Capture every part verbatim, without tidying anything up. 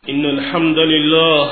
إن الحمد لله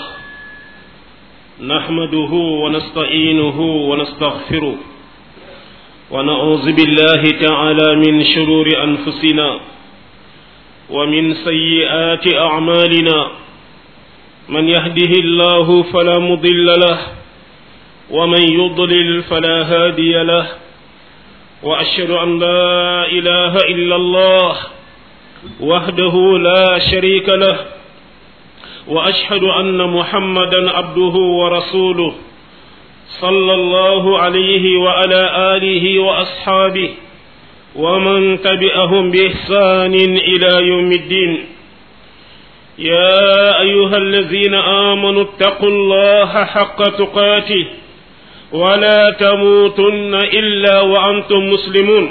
نحمده ونستعينه ونستغفره ونعوذ بالله تعالى من شرور أنفسنا ومن سيئات أعمالنا من يهده الله فلا مضل له ومن يضلل فلا هادي له وأشهد أن لا إله إلا الله وحده لا شريك له وأشهد أن محمدا عبده ورسوله صلى الله عليه وعلى آله وأصحابه ومن تبعهم بإحسان إلى يوم الدين يا أيها الذين آمنوا اتقوا الله حق تقاته ولا تموتن إلا وأنتم مسلمون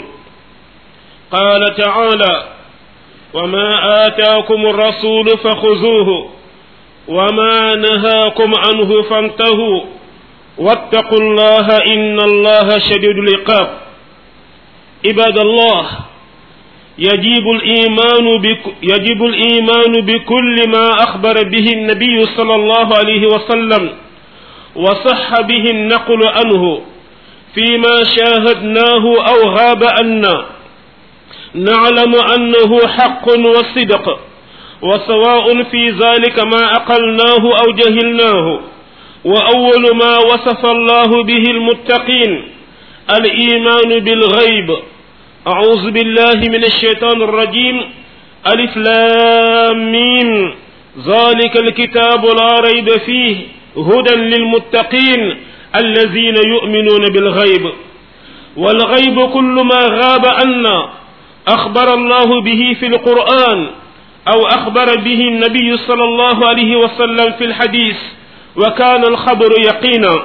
قال تعالى وما آتاكم الرسول فخذوه وما نهاكم عنه فانتهوا واتقوا الله إن الله شديد العقاب عباد الله يجب الإيمان بك يجب الإيمان بكل ما أخبر به النبي صلى الله عليه وسلم وصح به النقل عنه فيما شاهدناه أو غاب عنا نعلم أنه حق وصدق وسواء في ذلك ما أقلناه أو جهلناه وأول ما وصف الله به المتقين الإيمان بالغيب أعوذ بالله من الشيطان الرجيم ألف لام ميم ذلك الكتاب لا ريب فيه هدى للمتقين الذين يؤمنون بالغيب والغيب كل ما غاب عنا أخبر الله به في القرآن أو أخبر به النبي صلى الله عليه وسلم في الحديث وكان الخبر يقينا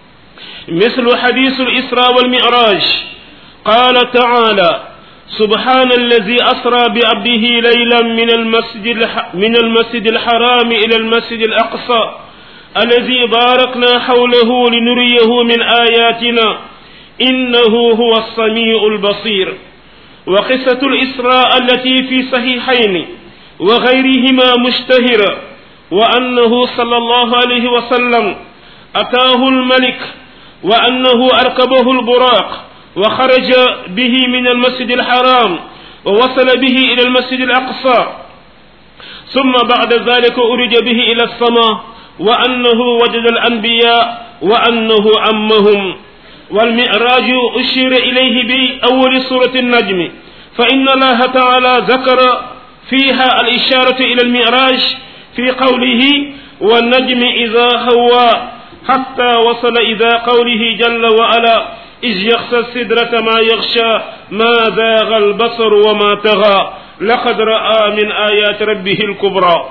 مثل حديث الإسراء والمعراج قال تعالى سبحان الذي أسرى بعبده ليلا من المسجد من المسجد الحرام إلى المسجد الأقصى الذي باركنا حوله لنريه من آياتنا إنه هو السميع البصير وقصة الإسراء التي في صحيحين وغيرهما مشتهرة وأنه صلى الله عليه وسلم أتاه الملك وأنه أركبه البراق وخرج به من المسجد الحرام ووصل به إلى المسجد الأقصى ثم بعد ذلك أرج به إلى السماء وأنه وجد الأنبياء وأنه عمهم والمعراج أشير إليه بأول سورة النجم فإن الله تعالى ذكر فيها الإشارة إلى المعراج في قوله والنجم إذا هوى حتى وصل إلى قوله جل وعلا إذ يغشى السدرة ما يغشى ما زاغ البصر وما طغى لقد رأى من آيات ربه الكبرى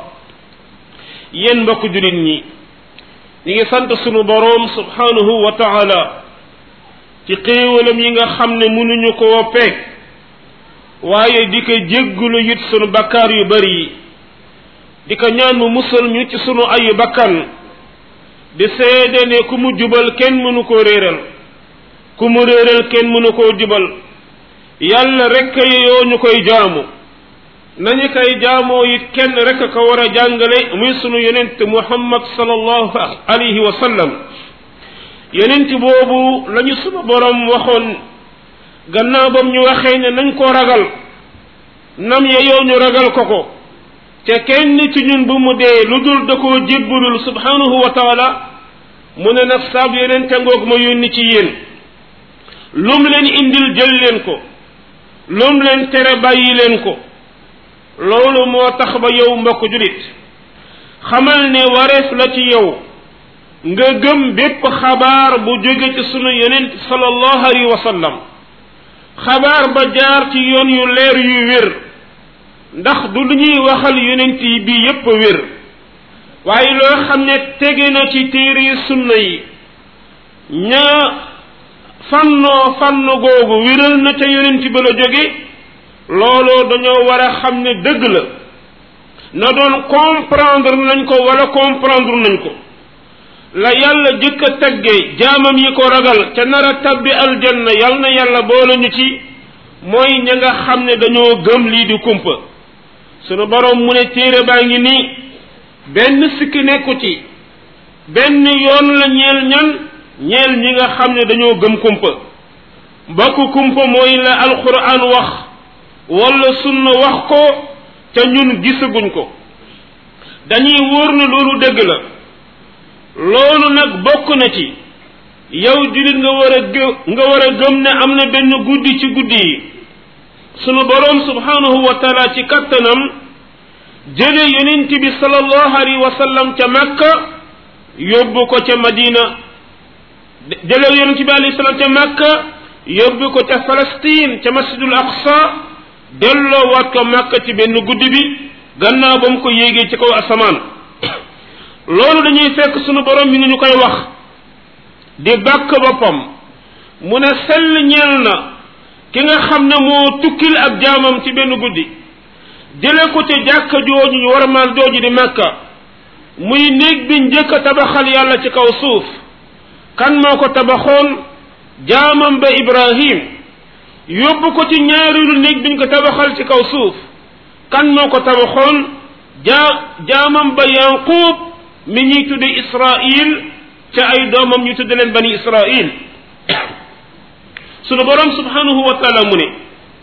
yen mbokk julit ñi ñi ngi sant sunu boroom subhanahu wa ta'ala ci xéewalam yi nga xam ne mënuñu koo peeg waaye di ko jéggulu it sunu bakkaar yu bari yi di ko ñaan mu musal ñu ci sunu ayu bakkan di seede ne ku mu jubal kenn mënu koo réeral ku mu réeral kenn mënu koo jubal yàlla rekk yoo ñu koy jaamu nañu koy jaamoo it kenn rekk ko war a jàngale muy sunu yonent muhammad sallallahu alayhi wa sallam yonent boobu lañu sunu borom waxoon gannaaw bam ñu waxee ne nañ ko ragal nam ya yow ñu ragal ko ko te kenn ci ñun bu mu dee lu dul da koo jébbalul subhanahu wa taala mu ne nag saab yonente ngoog ma yónni ci yéen lum leen indil jël leen ko lum leen tere bàyyi leen ko loolu moo tax ba yow mbokk julit xamal ne wareef la ci yow nga gëm bépp xabaar bu jóge ci sunu yonent sallallahu alayhi wa sallam xabaar ba jaar ci yoon yu leer yu wér ndax du lu ñuy waxal yonent yi bi yépp wér waaye loo xam ne tege na ci téere sunna yi ña fannoo fann googu wéral na ca yonent ba la jóge looloo dañoo war a xam ne dëgg la na doon comprendre nañ ko wala comprendre nañ ko la yàlla jëkk a taggee jaamam yi ko ragal te nar a tabbi aljanna yal na yàlla boole ñu ci mooy ña nga xam ne dañoo gëm lii di kumpa sunu borom mu ne téere baa ngi nii benn sikki nekku ci benn yoon la ñeel ñan ñeel ñi nga xam ne dañoo gëm kumpa mbokk kumpa mooy la alquran wax wala sunna wax ko te ñun gisaguñ ko dañuy wóor na loolu dëgg la loolu nag bokk na ci yow julit nga war a gë nga war a gëm ne am na benn guddi ci guddi yi sunu boroom subhanahu wa taala ci kattanam jële yonent bi sallallahu alayhi wa sallam ca Makka yóbbu ko ca Madina jële yonent bi alayhi salaam ca Makka yóbbu ko ca Palestine ca masjidul Aqsa delloo waat ko Makka ci benn guddi bi gannaaw ba mu ko yéegee ci kaw asamaan loolu dañuy fekk sunu borom mi ngi ñu koy wax di bàkk boppam mu ne sell ñeel na ki nga xam ne moo tukkil ab jaamam ci benn guddi jële ko ca jàkka jooju ñu warmaal jooju di Makka muy néeg bi njëkk a tabaxal yàlla ci kaw suuf kan moo ko tabaxoon jaamam ba Ibrahim yóbbu ko ci ñaareelu néeg biñ ko tabaxal ci kaw suuf kan moo ko tabaxoon jaa jaamam ba Yanqub mi ñuy tudde Israil ca ay doomam ñu tudde leen bani Israil sunu borom subhanahu wa taala mu ne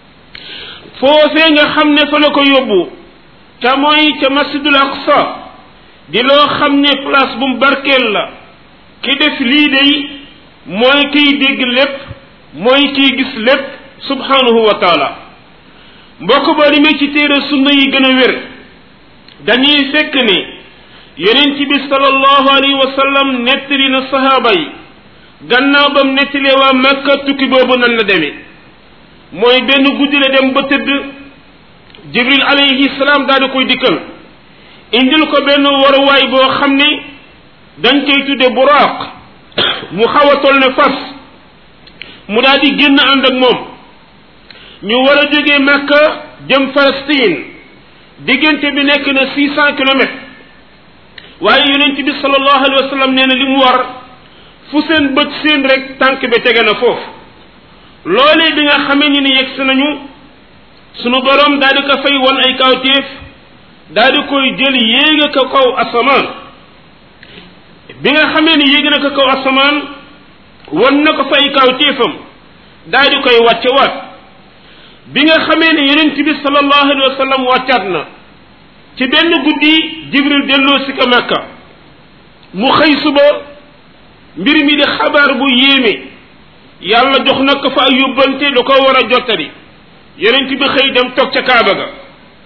foofee nga xam ne fa la ko yóbbu te mooy ca masjidul Aqsa di loo xam ne place bu mu barkeel la ki def lii day mooy kiy dégg lépp mooy kiy gis lépp subhanahu wa taala mbokk ba li may ci téere sunna yi gën a wér dañuy fekk ne yonent bi sallallahu alayhi wa sallam nettali na sahaaba yi gannaaw bam nettalee waa Makka tukki boobu nan la demee mooy benn guddi la dem ba tëdd Jibril alayhi salaam daal di koy dikkal indil ko benn waruwaay boo xam ne dañ koy tudde buraaq mu xaw a toll ne fas mu daal di génn ànd ak moom ñu war a jógee Makka jëm Palestine diggante bi nekk na six cent kilomètres waaye yonent bi sallallahu alayhi wa sallam nee na li mu war fu seen bët seen rek tànk bi tege na foofu loolee bi nga xamee ni ni yegg si nañu sunu borom daal di ko fay won ay kawtéef daal di koy jël yéega ko kaw asamaan bi nga xamee ni yéeg na ko kaw asamaan won na ko fa ay kawtéefam daal di koy wàcce waat bi nga xamee ne yonent bi sallallahu alayhi wa sallam wàccaat na ci benn guddi Jibril delloo si ko Makka mu xëy suba mbir mi di xabaar bu yéeme yàlla jox na ko fa ay yóbbante lu ko war a jottali yonent bi xëy dem toog ca Kaaba ga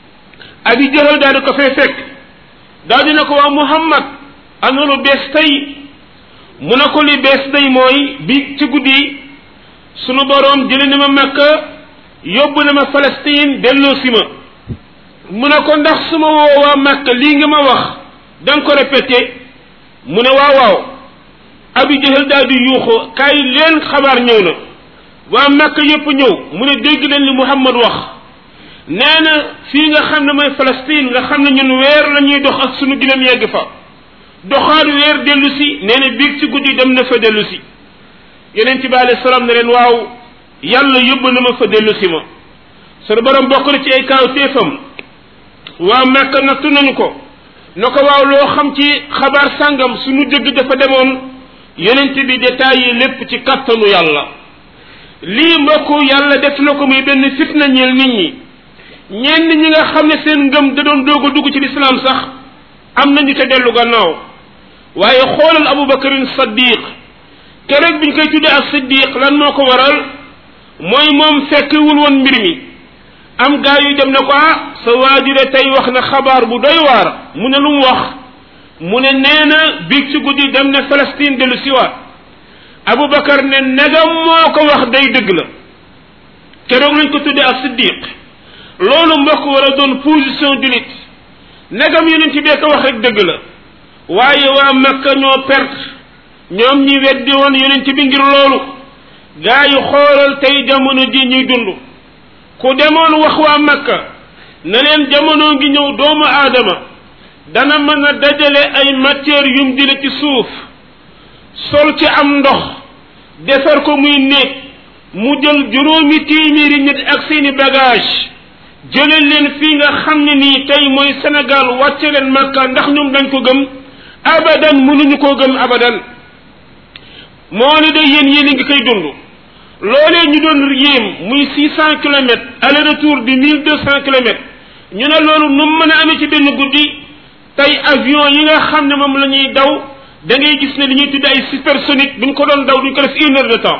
Abi Jahal daal di ko fay fekk daal di na ko waa Muhammad ana lu bees tey mu ne ko li bees tey mooy bi ci guddi sunu boroom jële na ma Makka yóbbu na ma Palestine delloo si ma mu ne ko ndax su ma woo waa Makka lii nga ma wax danga ko répété mu ne waaw waaw Abi Jahal daal di yuuxu kaay leen xabaar ñëw na waa Makka yépp ñëw mu ne dégg leen li Muhammad wax nee na fii nga xam ne mooy Palestine nga xam ne ñun weer la ñuy dox ak sunu gileem yegg fa doxaat weer dellu si nee na biig ci guddi dem na fa dellu si yonent bi alayhi salaam ne leen waaw yàlla yóbbu na ma fa dellu si ma sunu borom bokk na ci ay kaaw téefam waa Makka nattu nañu ko na ko waaw loo xam ci xabaar sàngam suñu dëgg dafa demoon yonent bi détaillé lépp ci kattanu yàlla lii mbokku yàlla def na ko muy benn fitna ñeel nit ñi ñenn ñi nga xam ne seen ngëm da doon doog a dugg ci lislaam sax am nañu te dellu gannaaw waaye xoolal Abubakarin Saddiq keroog biñ koy tuddee ak Siddiq lan moo ko waral mooy moom fekkewul woon mbir mi am gaa yu dem na ko ah sa waajure tey wax na xabaar bu doy waar mu ne lu mu wax mu ne nee na biig ci guddi dem na Palestine dellu siwaat Abubakar ne negam moo ko wax day dëgg la keroog lañ ko tuddee ak Siddiq loolu mbokk war a doon position du nit negam yonent ci bee ko wax rek dëgg la waaye waa Makka ñoo perte ñoom ñi weddi woon yonent bi ngir loolu gaa yi xoolal tey jamono ji ñuy dund ku demoon wax waa Makka na leen jamono ngi ñëw doomu aadama dana mën a dajale ay matière yum dina ci suuf sol ci am ndox defar ko muy néeg mu jël juróomi téeméeri nit ak seeni bagage jëlee leen fii nga xam ne nii tey mooy Sénégal wàcce leen Makka ndax ñoom dañ ko gëm abadan mënuñu koo gëm abadan moo ne de yéen yéen a ngi koy dund loolee ñu doon yéem muy six cent kilomètres aller retour di mille deux cent kilomètres ñu ne loolu nu mu mën a amee ci benn guddi tey avion yi nga xam ne moom la ñuy daw da ngay gis ne li ñuy tudd ay supersonique buñ ko doon daw duñ ko def une heure de temps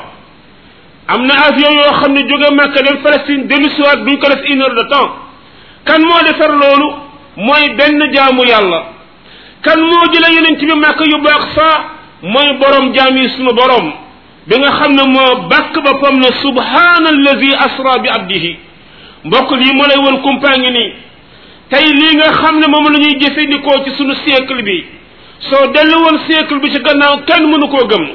am na avion yoo xam ne jóge Makka dem Palestine dellu siwaat duñ ko def une heure de temps kan moo defar loolu mooy benn jaamu yàlla kan moo jëlee yonent bi Makka yóbbu Aqsa mooy borom jaam yi sunu borom bi nga xam ne moo bàkk boppam ne subhaana allazi asra bi abdihi mbokk lii moo lay won kumpaa ngi nii tey lii nga xam ne moom la ñuy jëfandikoo ci sunu siècle bi soo dellu woon siècle bi ci gannaaw kenn mënu koo gëm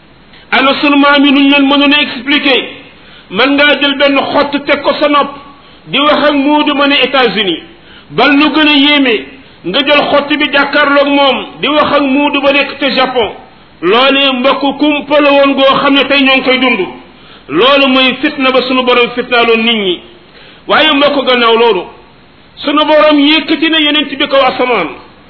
ana sunu maam yi nuñ leen mënoon a expliquer man ngaa jël benn xott teg ko sa nopp di wax ak muudu ma ne États-Unis bal lu gën a yéeme nga jël xott bi jàkkaarloog moom di wax ak muudu ba nekk te Japon loolee mbokk kumpa la woon goo xam ne tey ñoo ngi koy dund loolu mooy fitna ba sunu borom fitnaaloon nit ñi waaye mbokk gannaaw loolu sunu borom yëkkati na yonent bi kaw asamaan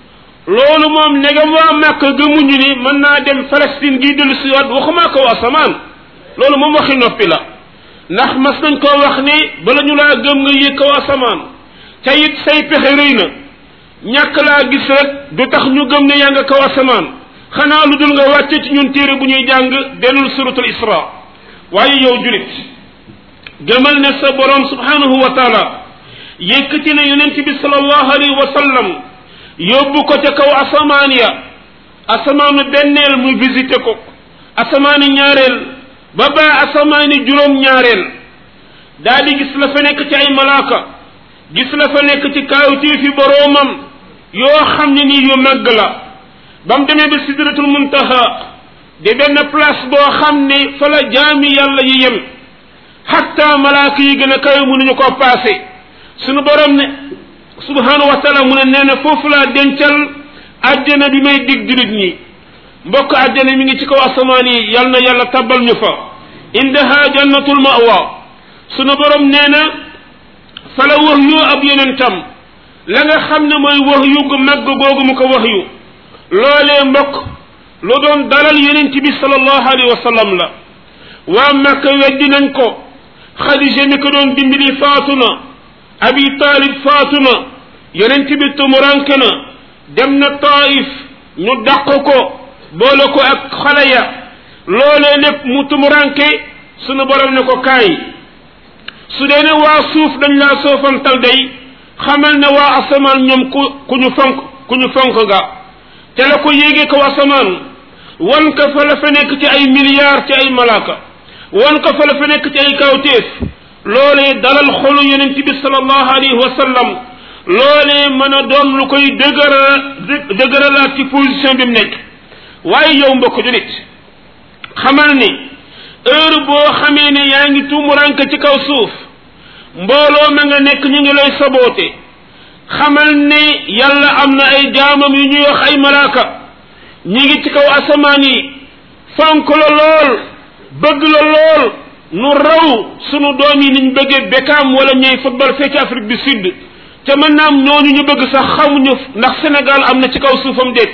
loolu moom negam waa Makka gëmuñu ni mën naa dem Palestine gi dellu si waat waxuma kaw asamaan loolu moom waxi noppi la ndax mas nañ koo wax ni bala ñu laa gëm nga yëg kaw asamaan te it say pexe rëy na ñàkk laa gis rek du tax ñu gëm ne yaa nga kaw asamaan xanaa lu dul nga wàcce ci ñun téere bu ñuy jàng dellul suratul Isra waaye yow julit gëmal ne sa borom subhanahu wa taala yëkkati na yonent bi sallallahu alayhi wa sallam yóbbu ko ca kaw asamaan ya asamaanu benneel mu visité ko asamaani ñaareel ba baa asamaani juróom ñaareel daa di gis la fa nekk ci ay malaaka gis la fa nekk ci kaawteefi boroomam yoo xam ne nii yu màgg la ba mu demee ba sidratul muntaha di benn place boo xam ne fa la jaami yàlla yi yem hatta malaaka yi gën a kawe mënuñu koo paase sunu borom ne subhanahu wa taala mu ne nee na foofu laa dencal àjjana bi may dig julit ñi mbokk àjjana mi ngi ci kaw asamaan yi yal na yàlla tabbal ñu fa indaha jannatul mawa sunu borom nee na fa la wax yu ab yonentam la nga xam ne mooy wax yu gu màgg googu mu ko wax yu loolee mbokk lu doon dalal yonent bi sallallahu alayhi wa sallam la waa Makka weddi nañ ko Xadija mi ko doon dimbali faatu na Abi Talib faatu na yonent bi tumuranke na dem na Taif ñu dàq ko boole ko ak xale ya loolee lépp mu tumuranke sunu borom ne ko kaay su dee ne waa suuf dañ laa soofantal day xamal ne waa asamaan ñoom ku ku ñu fonk ku ñu fonk ga te la ko yéegee ko asamaan wan ka fa la fa nekk ci ay milliards ci ay malaaka wan ka fa la fa nekk ci ay kawteef loolee dalal xolu yonent bi sallallahu alayhi wa sallam loolee mën a doon lu koy dëgëral dëgëralaat ci position bi mu nekk waaye yow mbokk julit xamal ni heure boo xamee ne yaa ngi tuumuranke ci kaw suuf mbooloo ma nga nekk ñu ngi lay saboote xamal ne yàlla am na ay jaamam yu ñuy wax ay malaaka ñi ngi ci kaw asamaan yi fonk la lool bëgg la lool nu raw sunu doom yi niñ bëggee Beckham wala ñuy football fee ci Afrique du Sud te mën naam ñooñu ñu bëgg sax xamuñu ndax Sénégal am na ci kaw suufam déet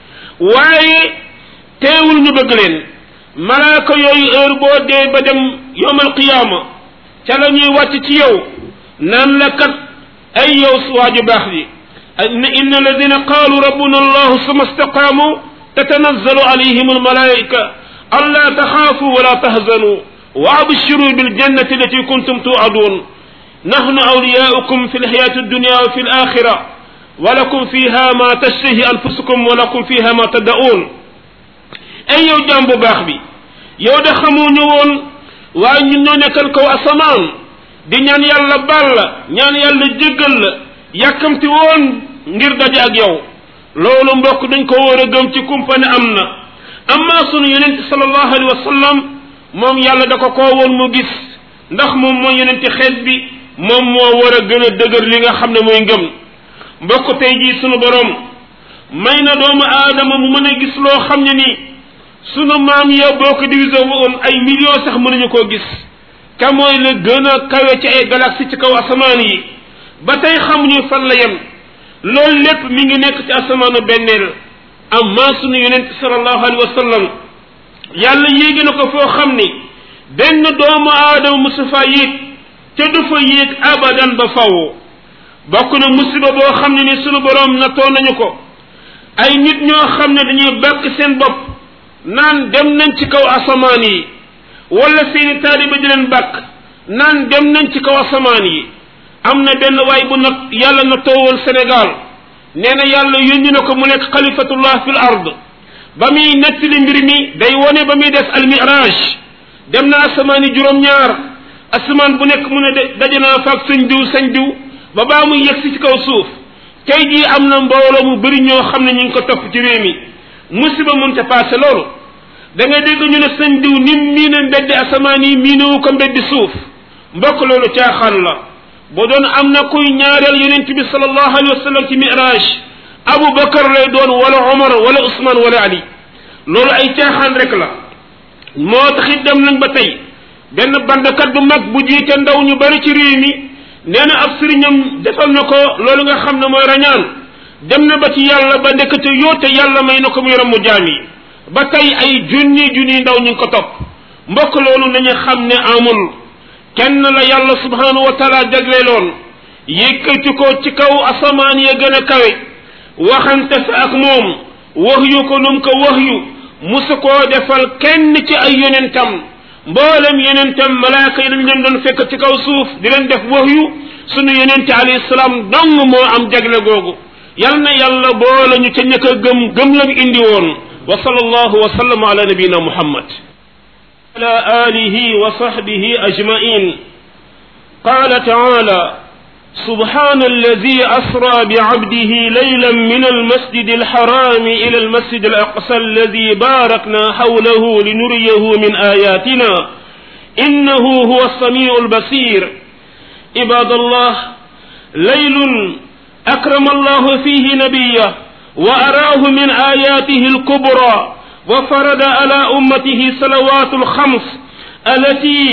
waaye teewul ñu bëgg leen malaaka yooyu heure boo dee ba dem yawmal qiyaama ca la ñuy wàcc ci yow naan la kat ay yow waaju baax ji inna alladina qaalu rabbuna allahu summa istaqaamu tatanazzalu alayhim almalaika alla taxaafu wala tahzanu wa abshiru biljannati allati kuntum tuadun nahnu awliyaukum fi lxayati addunya wa fi alaxira wa lakum fiha ma tashtahi anfusukum wa lakum fiha ma taddaun ay yow jaam bu baax bi yow de xamuñu woon waaye ñun ñoo nekkal kaw asamaan di ñaan yàlla baal la ñaan yàlla jéggal la yàkkamti woon ngir daje ak yow loolu mbokk dañ ko war a gëm ci kumpane am na amma sunu yonent sallallahu alayhi wa sallam moom yàlla da ko koo woon mu gis ndax moom mooy yonent xeet bi moom moo war a gën a dëgër li nga xam ne mooy ngëm mbokk tey jii sunu borom may na doomu aadama mu mën a gis loo xam ne nii sunu maam ya boo ko divisé woon ay millions sax mënuñu koo gis ka mooy la gën a kawe ci ay galaxie ci kaw asamaan yi ba tey xamuñu fan la yem loolu lépp mi ngi nekk ci asamaanu benneel amma sunu yonent sallallahu alayhi wa sallam yàlla yéegi na ko foo xam ni benn doomu aadama musu fa yéeg te du fa yéeg abadan ba faw bokk na musiba boo xam ne ni sunu borom natoo nañu ko ay nit ñoo xam ne dañuy bàkk seen bopp naan dem nañ ci kaw asamaan yi wala seeni taaliba di leen bàkk naan dem nañ ci kaw asamaan yi am na benn waay bu nag yàlla na toowal Sénégal nee na yàlla yónni na ko mu nekk xalifatullah fil ard ba muy nettali mbir mi day wone ba muy def al miraj dem na asamaan yi juróom-ñaar asamaan bu nekk mu ne de daje naa faak sëñ diw sëñ diw ba baa muy yegsi ci kaw suuf tey jii am na mbooloo mu bëri ñoo xam ne ñu ngi ko topp ci réew mi musiba mënta passé loolu da nga dégg ñu ne sëñ diw nim miine mbeddi asamaan yi miinewu ko mbeddi suuf mbokk loolu caaxaan la boo doon am na kuy ñaareel yonent bi sallallahu alayhi wa sallam ci miraj Abu Bakar lay doon wala Omar wala Ousmane wala Ali loolu ay caaxaan rek la moo taxit dem nañ ba tey benn bandkat bu mag bu jiite ndaw ñu bari ci réew mi nee na ab sëriñam defal na ko loolu nga xam ne mooy rañaan dem na ba ci yàlla ba ndekete yoote yàlla may na ko muy ramu jaam yi ba tey ay junni junni ndaw ñu ngi ko topp mbokk loolu nañu xam ne amul kenn la yàlla subhanahu wa taala jagleeloon yëkkati ko ci kaw asamaan ya gën a kawe waxante fa ak moom wax yu ko num ko wax yu musu koo defal kenn ci ay yonentam mboolem yonentam malaaka yi dañ leen doon fekk ci kaw suuf di leen def wax yu sunu yonente alayhi salaam dong moo am jagle googu yal na yàlla boole ñu ca ñëkk a gëm gëm lam indi woon wa sallallahu wa sallam ala nabiyina muhammad ala alihi wa sahbihi ajmain qala taala سبحان الذي أسرى بعبده ليلا من المسجد الحرام إلى المسجد الأقصى الذي باركنا حوله لنريه من آياتنا إنه هو السميع البصير عباد الله ليل أكرم الله فيه نبيه وأراه من آياته الكبرى وفرض على أمته صلوات الخمس التي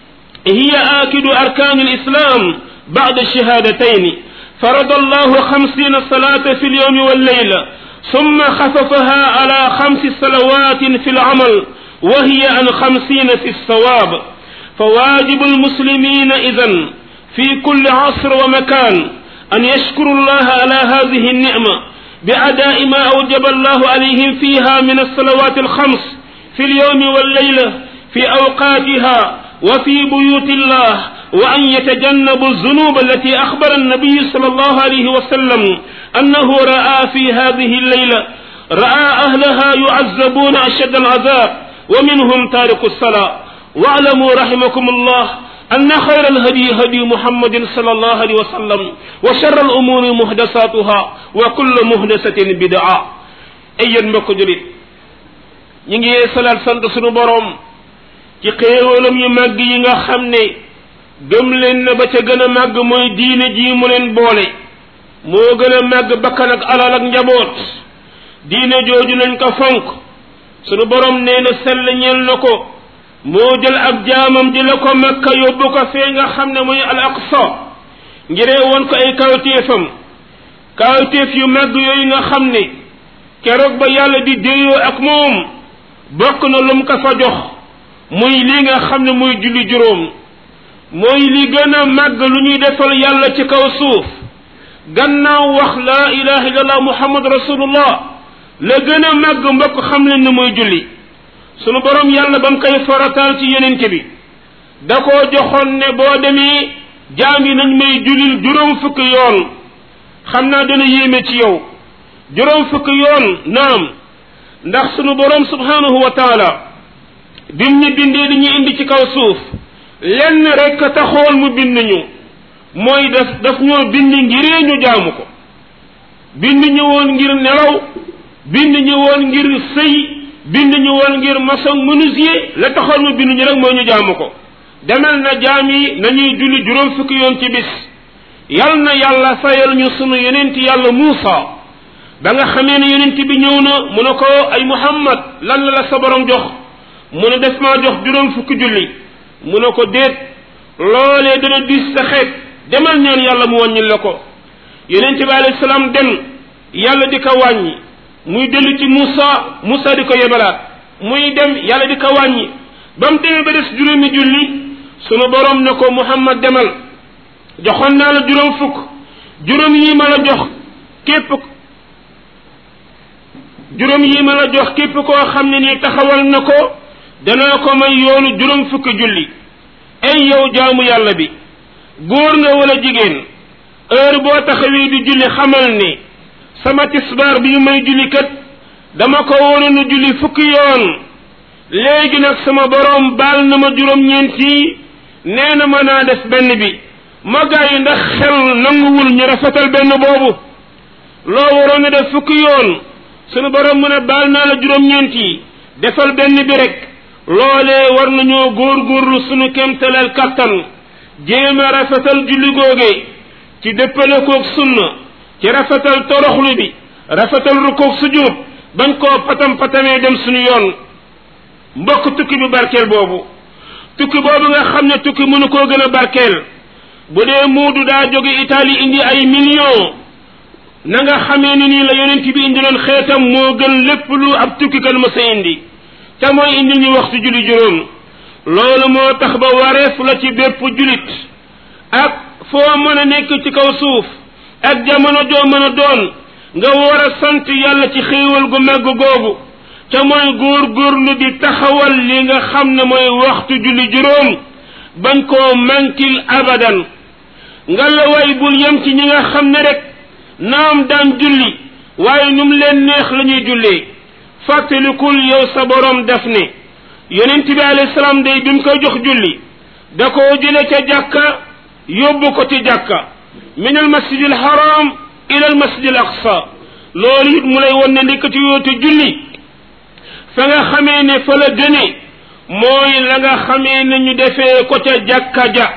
هي آكد أركان الإسلام بعد الشهادتين فرض الله خمسين صلاة في اليوم والليلة ثم خففها على خمس صلوات في العمل وهي عن خمسين في الثواب فواجب المسلمين إذن في كل عصر ومكان أن يشكروا الله على هذه النعمة بأداء ما أوجب الله عليهم فيها من الصلوات الخمس في اليوم والليلة في أوقاتها وفي بيوت الله وأن يتجنبوا الذنوب التي أخبر النبي صلى الله عليه وسلم أنه رأى في هذه الليلة رأى أهلها يعذبون أشد العذاب ومنهم تارك الصلاة واعلموا رحمكم الله أن خير الهدي هدي محمد صلى الله عليه وسلم وشر الأمور محدثاتها وكل محدثة بدعة أيها المكجلين نيجي صلاة سنت سنو بروم ci xéewalam yu màgg yi nga xam ne gëm leen na ba ca gën a màgg mooy diine ji mu leen boole moo gën a màgg bakkan ak alal ak njaboot diine jooju nañ ko fonk sunu borom nee na sell ñeel na ko moo jël ab jaamam di la ko makka yóbbu ko fee nga xam ne mooy al aqsa ngiree woon ko ay kawtéefam kawtéef yu màgg yooyu nga xam ne keroog ba yàlla di déeyoo ak moom bokk na lum ko fa jox muy li nga xam ne muy julli juróom mooy li gën a màgg lu ñuy defal yàlla ci kaw suuf gannaaw wax la ilaha illallah muhammad rasulullah la gën a màgg mbokk xam leen ne mooy julli sunu borom yàlla ba mu koy farataal ci yonente bi da koo joxoon ne boo demee jaam yi nañ may jullil juróom fukki yoon xam naa dana yéeme ci yow juróom fukki yoon naam ndax sunu borom subhanahu wa taala bim ñu bindee di ñu indi ci kaw suuf lenn rek taxool mu bind ñu mooy daf daf ñoo bind ngiree ñu jaamu ko bind ñu woon ngir nelaw bind ñu woon ngir sëy bind ñu woon ngir maçon menuisier la taxool mu bind ñu rek mooy ñu jaamu ko demel na jaam yi nañuy julli juróom fukki yoon ci bis yal na yàlla fayal ñu sunu yonent yàlla Muusa ba nga xamee ne yonent bi ñëw na mu ne ko ay Muhammad lan la la sa borom jox mu ne def maa jox juróom fukki julli mu ne ko déet loolee dana dis sa xeet demal ñaan yàlla mu wàññil la ko yonent bi alayhi salaam dem yàlla di ko wàññi muy dellu ci Moussa Moussa di ko yebalaat muy dem yàlla di ko wàññi ba mu demee ba des juróomi julli sunu borom ne ko Muhammad demal joxoon naa la juróom fukk juróom yi ma la jox képp juróom yi ma la jox képp koo xam ne nii taxawal na ko danaa ko may yoonu juróom fukki julli ay yow jaamu yàlla bi góor nga wala jigéen heure boo taxawee di julli xamal ni sama tisbaar bi may julli kat dama ko wonoon a julli fukki yoon léegi nag sama borom baal na ma juróom-ñeent yi nee na ma naa def benn bi ma gaa yi ndax xel nanguwul ñu rafetal benn boobu loo waroon a def fukki yoon sunu borom mu ne baal naa la juróom-ñeent yi defal benn bi rek loolee war nañoo góorgóorlu sunu kemtaleel kattan jéem a rafetal julli googe ci dëppale koog sunna ci rafetal toroxlu bi rafetal rukoog sujud bañ koo patam patamee dem sunu yoon mbokk tukki bi barkeel boobu tukki boobu nga xam ne tukki mënu koo gën a barkeel bu dee muudu daa jóge Italie indi ay millions na nga xamee ni nii la yonent bi indi loon xeetam moo gën lépp lu ab tukki kan ma sa indi te mooy indi ñu waxtu julli juróom loolu moo tax ba wareef la ci bépp julit ak foo mën a nekk ci kaw suuf ak jamono joo mën a doon nga war a sant yàlla ci xéewal gu màgg googu te mooy góor góorlu di taxawal li nga xam ne mooy waxtu julli juróom bañ koo mankil abadan nga la way bul yem ci ñi nga xam ne rek naam daan julli waaye num leen neex la ñuy jullee fàttalikul yow sa borom def ne yonent bi alayhi salaam day bi mu koy jox julli da koo jële ca jàkka yóbbu ko ci jàkka min al masjid al haram ila al masjid al aqsa loolu it mu lay won ne ndikati yoote julli fa nga xamee ne fa la gëne mooy la nga xamee ne ñu defee ko ca jàkka ja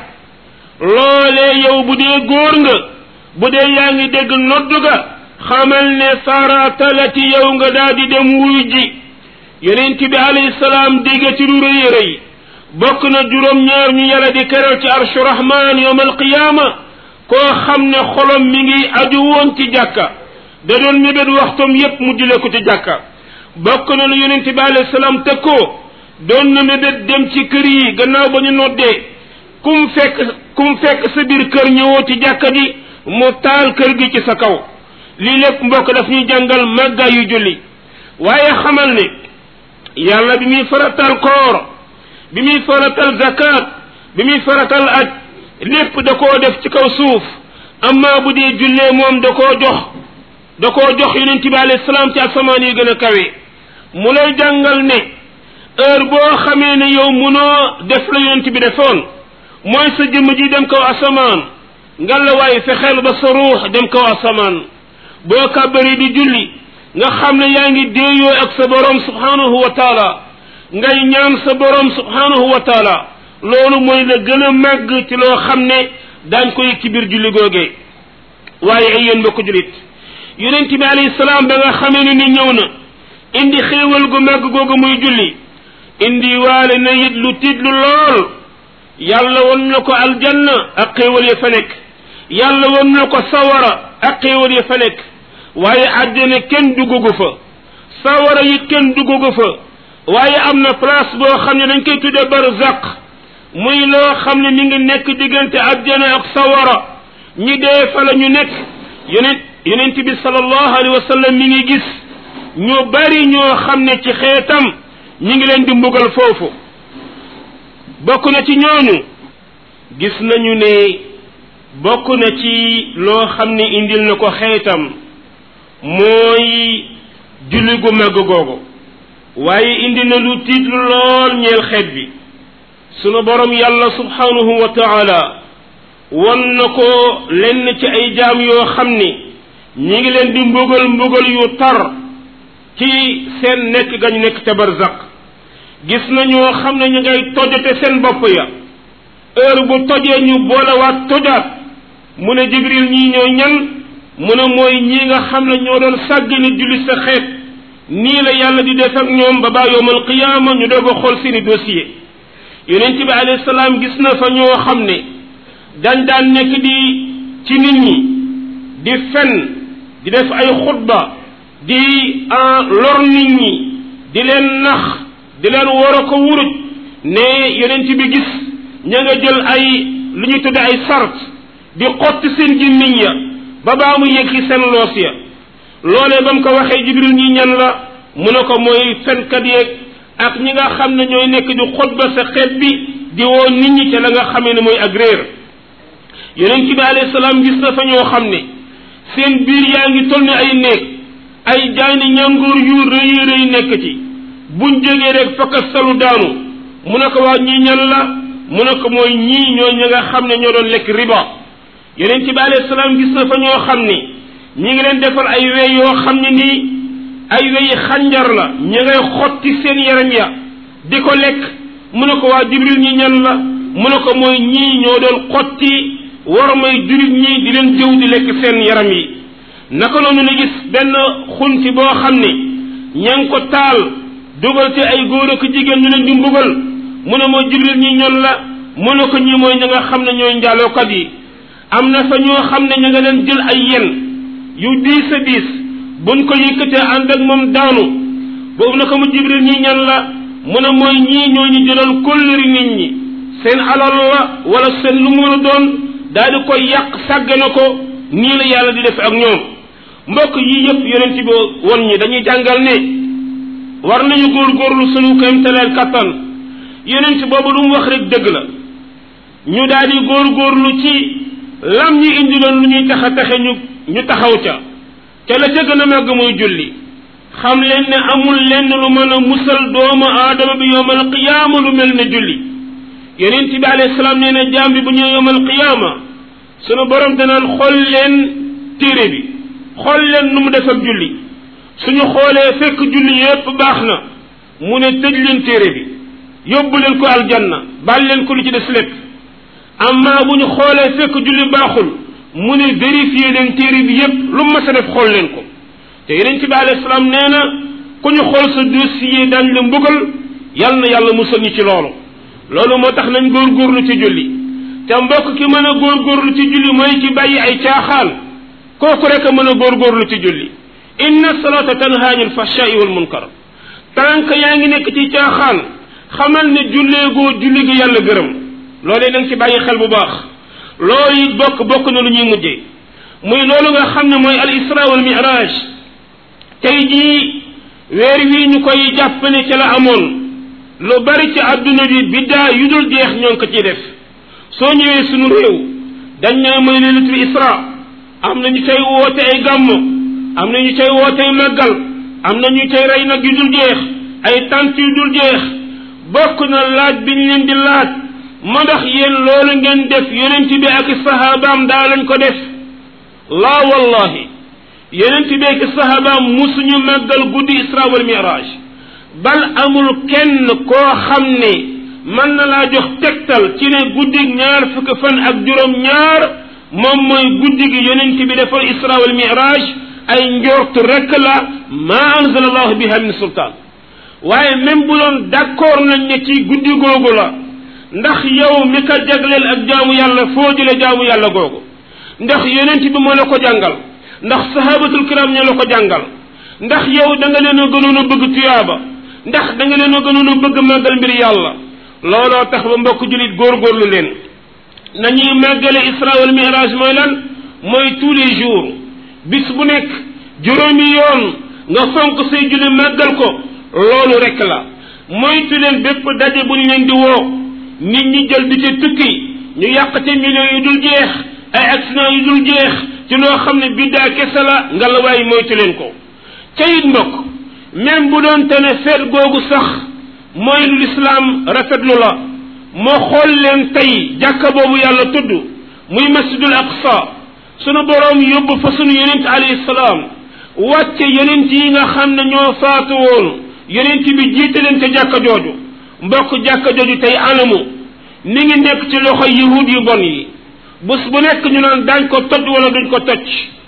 loolee yow bu dee góor nga bu dee yaa ngi dégg noddu ga xamal ne farata la ci yow nga daal di dem wuy ji yonent bi alayhi salaam dégg ci lu rëy rëy bokk na juróom-ñaar ñu yàlla di keral ci arshu rahman yawm alqiyama koo xam ne xolom mi ngi aju woon ci jàkka da doon mébét waxtoom yépp mu jëlee ko ci jàkka bokk na lu yonent bi alayhi salaam teg ko doon na mébét dem ci kër yi gannaaw ba ñu noddee kum fekk kum fekk sa biir kër ñëwoo ci jàkka ji mu taal kër gi ci sa kaw lii lépp mbokk daf ñuy jàngal màggaa yu julli waaye xamal ne yàlla bi muy faratal koor bi muy faratal zakat bi muy faratal aj lépp da koo def ci kaw suuf amma bu dee jullee moom da koo jox da koo jox yonent bi alayhi salaam ci asamaan yi gën a kawe mu lay jàngal ne heure boo xamee ne yow munoo def la yonent bi defoon mooy sa jëmm ji dem kaw asamaan ngalla waaye fexeel ba sa ruux dem kaw asamaan boo kàbbari di julli nga xam ne yaa ngi déeyoo ak sa borom subhanahu wa taala ngay ñaan sa borom subhanahu wa taala loolu mooy la gën a màgg ci loo xam ne daañ ko yëg ci biir julli googee waaye ay yéen mbokk julit yonent bi alayhi salaam ba nga xamee ne ni ñëw na indi xéewal gu màgg googu muy julli indi waale na it lu tiitlu lool yàlla won na ko aljanna ak xéewal ya fa nekk yàlla won na ko sawara ak xéewal ya fa nekk waaye àjjana kenn duggugu fa sawara yi kenn duggugu fa waaye am na place boo xam ne dañ koy tudde barzaq muy loo xam ne mi ngi nekk diggante àjjana ak sawara ñi dee fa la ñu nekk yonent yonent bi sallallahu alayhi wa sallam mi ngi gis ñu bari ñoo xam ne ci xeetam ñi ngi leen di mbugal foofu bokk na ci ñooñu gis nañu ne bokk na ci loo xam ne indil na ko xeetam mooy julli gu màgg googu waaye indi na lu tiitlu lool ñeel xeet bi sunu borom yàlla subhanahu wa taala won na ko lenn ci ay jaam yoo xam ni ñi ngi leen di mbugal mbugal yu tar ci seen nekk gañ nekk ca barzaq gis na ñoo xam ne ñu ngay tojate seen bopp ya heure bu tojee ñu boolewaat tojaat mu ne jibril ñii ñooy ñan mu ne mooy ñi nga xam ne ñoo doon sàggane julli sa xeet nii la yàlla di def ak ñoom ba baa yowmal qiyaama ñu doog a xool seeni dossier yonent bi alayhi salaam gis na fa ñoo xam ne dañ daan nekk di ci nit ñi di fen di def ay xutba di lor nit ñi di leen nax di leen war a ko wuruj ne yonent bi gis ña nga jël ay lu ñuy tudde ay sart di xotti seen gémmiñ ya ba baa mu yegg ci seen loos ya loolee ba mu ko waxee Jibril ñi ñan la mu ne ko mooy fenkat yeeg ak ñi nga xam ne ñooy nekk di xutba sa xeet bi di woo nit ñi ca la nga xamee ne mooy ak réer yonent bi alayhi salaam gis na fa ñoo xam ne seen biir yaa ngi toll ni ay néeg ay jaani ñangoor yu rëy rëy nekk ci buñ jógee rek fakka salu daanu mu ne ko waa ñii ñan la mu ne ko mooy ñii ñoo ñi nga xam ne ñoo doon lekk riba yonent bi alayhi salaam gis na fa ñoo xam ne ñi ngi leen defal ay wey yoo xam ne nii ay weyi xànjar la ñi ngay xotti seen yaram ya di ko lekk mu ne ko waa Jibril ñi ñan la mu ne ko mooy ñii ñoo doon xotti war may jurit ñi di leen jëw di lekk seen yaram yi naka noonu la gis benn xunti boo xam ne ña ngi ko taal dugal ci ay góor ak jigéen ñu leen di mbugal mu ne moo Jibril ñi ñoon la mu ne ko ñi mooy ña nga xam ne ñooy njaalookat yi am na fa ñoo xam ne ña nga leen jël ay yen yu diis a diis buñ ko yëkkatee ànd ak moom daanu boobu na ko mu Jibril ñi ñan la mu ne mooy ñii ñoo ñu jëloon kóllëri nit ñi seen alal la wala seen lu mu doon daal di koy yàq sàgg na ko nii la yàlla di def ak ñoom mbokk yii yëpp yonent bi won ñi dañuy jàngal ne war nañu góorgóorlu sunu kéemtaleel kattan yonent boobu lu mu wax rek dëgg la ñu daal di góorgóorlu ci lam ñu indi loon lu ñuy tax a taxe ñu ñu taxaw ca ca la ca gën a màgg muy julli xam leen ne amul lenn lu mën a musal doomu aadama bi yowmal qiyaama lu mel ne julli yonent bi alayhi salaam nee na jaam bi bu ñëw yowmal qiyaama sunu borom danaan xool leen téere bi xool leen nu mu def ak julli suñu xoolee fekk julli yépp baax na mu ne tëj leen téere bi yóbbu leen ko aljanna baal leen ko lu ci des lépp amma bu ñu xoolee fekk julli baaxul mu ne vérifier leen téere bi yépp lu mas a def xool leen ko te yonent bi alayhi salaam nee na ku ñu xool sa dossier dañ la mbugal yal na yàlla musal ñu ci loolu loolu moo tax nañ góorgóorlu ci julli te mbokk ki mën a góorgóorlu ci julli mooy ki bàyyi ay caaxaan kooku rek a mën a góorgóorlu ci julli inna salata tanha anil fahsha'i wal munkar tànk yaa ngi nekk ci caaxaan xamal ne julleegoo julli gi yàlla gërëm loolee da nga ci bàyyi xel bu baax loolu it bokk bokk na lu ñuy mujjee muy loolu nga xam ne mooy al isra wal mi'raj tey jii weer wii ñu koy jàpp ne ca la amoon lu bari ci àdduna bi biddaa yu dul jeex ñoo ngi ko ciy def soo ñëwee sunu réew dañ ne mooy laylatul isra am na ñu cay woote ay gàmmu am na ñu cay woote ay màggal am na ñu cay rey nag yu dul jeex ay tant yu dul jeex bokk na laaj bi ñu leen di laaj ma ndax yéen loolu ngeen def yonent bi ak sahabaam daa lañ ko def laa wallahi yonent bi ak sahabaam musuñu màggal guddi isra wal mi'raj bal amul kenn koo xam ne mën na laa jox tegtal ci ne guddi ñaar fukki fan ak juróom ñaar moom mooy guddi gi yonent bi defal isra wal mi'raj ay njort rek la ma anzala allahu biha min sultaan waaye même bu doon d'accord nañ ne ci guddi googu la ndax yow mi ka jagleel ak jaamu yàlla foo jële jaamu yàlla googu ndax yonent bi moo la ko jàngal ndax sahabatul kiram ñoo la ko jàngal ndax yow da nga leen a gënoon a bëgg tuyaaba ndax da nga leen a gënoon a bëgg màggal mbir yàlla looloo tax ba mbokk julit góorgóorlu leen nañuy màggale isra wal mi'raj mooy lan mooy tous les jours bis bu nekk juróomi yoon nga fonk say julli màggal ko loolu rek la moytu leen bépp daje bu ñu leen di woo nit ñi jël di ci tukki ñu yàqate millions yu dul jeex ay accident yu dul jeex ci loo xam ne biddaa kese la nga la waay moytu leen ko ca it mbokk même bu doon te ne feet googu sax mooy lu lislaam rafetlu la moo xool leen tey jàkka boobu yàlla tudd muy masjidul aqsa sunu boroom yóbbu fa sunu yonent alayhi salaam wàcce yonent yi nga xam ne ñoo faatu woon yonent bi jiite leen ca jàkka jooju mbokk jàkka jooju tey anamu mi ngi nekk ci loxo yahud yu bon yi bés bu nekk ñu naan daañ ko toj wala duñ ko toj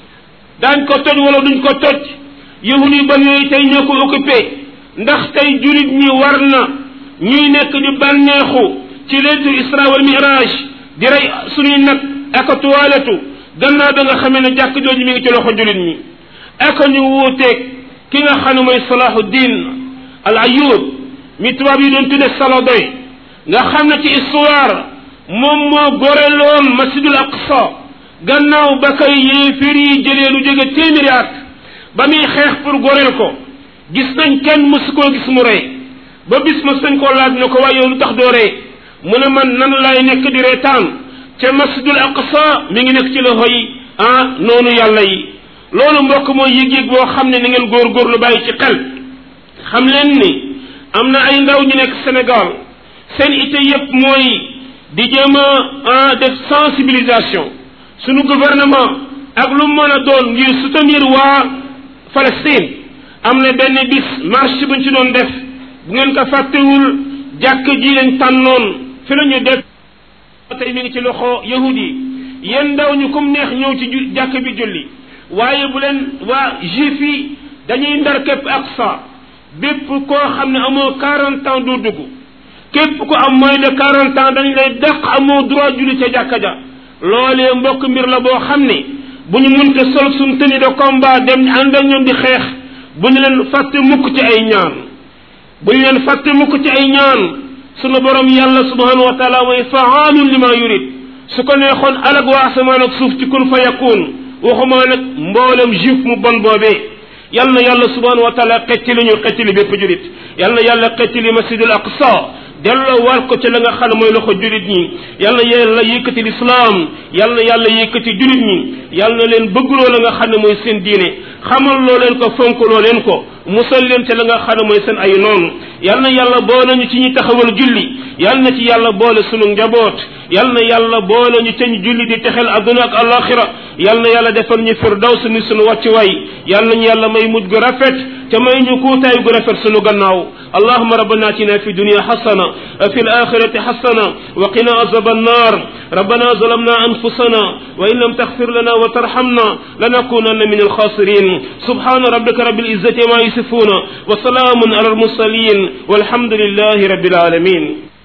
daañ ko toj wala duñ ko toj yahud yu bon yooyu tey ñoo ko occupé ndax tey julit ñi war na ñuy nekk di bànneexu ci laylatul isra wal mi'raj di rey suñuy nag ak a tuwaletu gannaaw da nga xamee ne jàkk jooju mi ngi ci loxo julit ñi ak ñu wuuteeg ki nga xam ne mooy Salahuddin al Ayyub mi tubaab yi doon tudde Saladoy nga xam ne ci histoire moom moo goreloon masjidul aqsa gannaaw ba kay yéefir yi jëlee lu jóge téeméeri at ba muy xeex pour goreel ko gis nañ kenn mësu koo gis mu rey ba bis mës nañ koo laaj ne ko waaye yow lu tax doo rey mu ne man nan laay nekk di reetaan ca masjidul aqsa mi ngi nekk ci loxo yi ah noonu yàlla yi loolu mbokk mooy yëg-yëg boo xam ne ni ngeen góorgóorlu bàyyi ci xel xam leen ni am na ay ndaw ñu nekk Sénégal seen ité yépp mooy di jéem a def sensibilisation sunu gouvernement ak lu mën a doon ngir soutenir waa Palestine am na benn bis marche buñ ci doon def bu ngeen ko fàttewul jàkk ji leen tànnoon fi la ñu def tey mi ngi ci loxo yahudi yi yéen ndaw ñu comme neex ñëw ci jàkk bi julli waaye bu leen waa juif yi dañuy ndar képp Aqsa bépp koo xam ne amoo quarante ans doo dugg képp ku am moins de quarante ans dañ lay dàq amoo droit julli ca jàkka ja loolee mbokk mbir la boo xam ne bu ñu mënte sol suñ tenue de combat dem ànd ak ñoom di xeex bu ñu leen fàtte mukk ci ay ñaan bu ñu leen fàtte mukk ci ay ñaan sunu borom yàlla subhanahu wa taala mooy faalun lima yurid su ko neexoon alag waa asamaan ak suuf ci kun fa yakun waxuma nag mboolem juif mu bon boobee yal na yàlla subhanahu wa taala xettili ñu xettili bépp julit yal na yàlla xettili masjidul aqsa delloo war ko ci la nga xam ne mooy loxo julit ñi yal na yàlla yëkkati lislaam yal na yàlla yëkkati julit ñi yal na leen bëggloo la nga xam ne mooy seen diine xamal loo leen ko fonkloo leen ko musal leen ci la nga xam ne mooy seen ay noonu yal na yàlla boole ñu ci ñi taxawal julli yal na ci yàlla boole sunu njaboot yal na yàlla boole ñu ci ñu julli di texel adduna ak alaxira yal na yàlla defal ñu firdaws ni sunu wàccuwaay yal nañu yàlla may mujj gu rafet te may ñu kuutaay gu rafet sunu gannaaw allahumma rabbana atina fi dunya hasana wa fil akhirati hasana wa qina azab an-nar rabbana zalamna anfusana wa in lam taghfir lana wa tarhamna lanakunanna min al-khasirin subhana rabbika rabbil izzati ma yasifuna wa salamun ala al-mursalin walhamdulillahi rabbil alamin